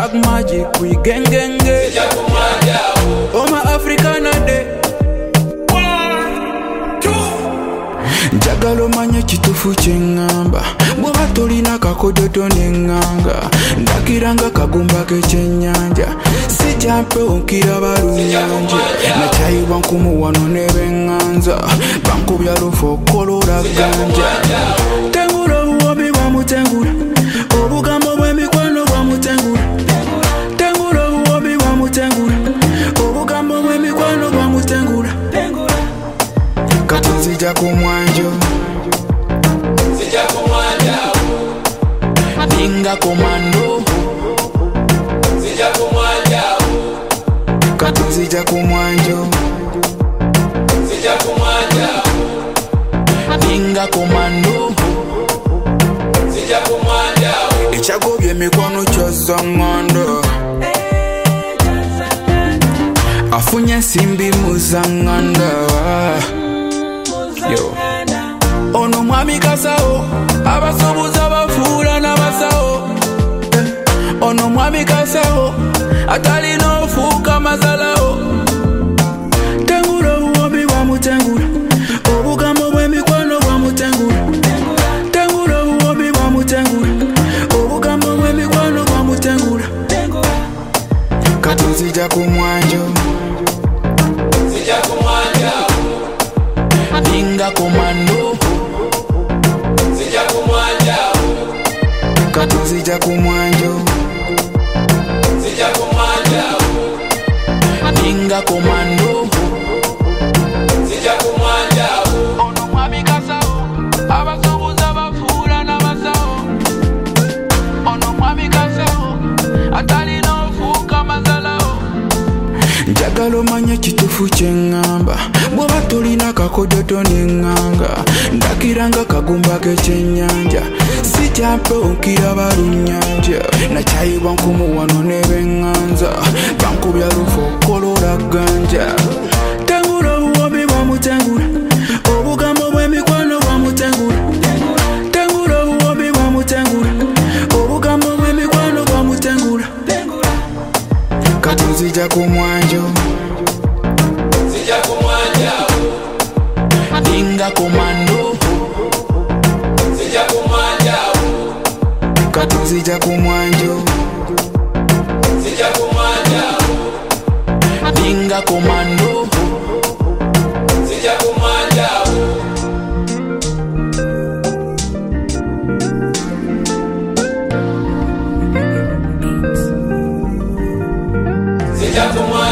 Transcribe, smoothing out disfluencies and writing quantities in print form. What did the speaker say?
black magic we gengenge Oma Africana de njagala omanye kituufu kyengamba bw'oba tolina kakododo n'enganga ndagiranga kagumba k'ekyennyanja si kyampewo nkira balunyanja nakyayibwa nkumu wano ne b'eŋŋanza bankubya lufu okolola ganja tengula obuwombi bwamutengula obugambo bw'emikwano bwamutengula tengula obuwombi bwamutengula obugambo bw'emikwano bwamutengula kati nzija ku mwanjo ninga komando kati nzija ku mwanjo ninga komando ekyagobye emikono kyoza ŋŋondo afunye ensimbi muzaŋŋanda yo ono mwami kasawo abasuubuza bafuula n'abasawo ono mwami kasawo atalina ofuuka mazalawo tengula obuwombi bwamutengula obugambo bw'emikwano bwamutengula tengula obuwombi bwamutengula obugambo bw'emikwano bwamutengula kati nzija ku mwanjo ninga komando kati nzija ku mwanjo ninga komando ono mwami kasawo abasuubuza bafuula n'abasawo ono mwami kasawo atalina ofuuka mazalawo njagala omanye kituufu kyengamba bw'oba tolina kakododo n'enganga ndagiranga kagumba k'ekyennyanja si kyampewo nkira balunyanja nakyayibwa nkumu wano ne b'eŋŋanza bankubya lufu okolola ganja tengula obuwombi bwamutengula obugambo bw'emikwano bwamutengula tengula obuwombi bwamutengula obugambo bw'emikwano bwamutengula kati nzija ku mwanjo ninga komando kati nzija ku mwanjo ninga komando Come on.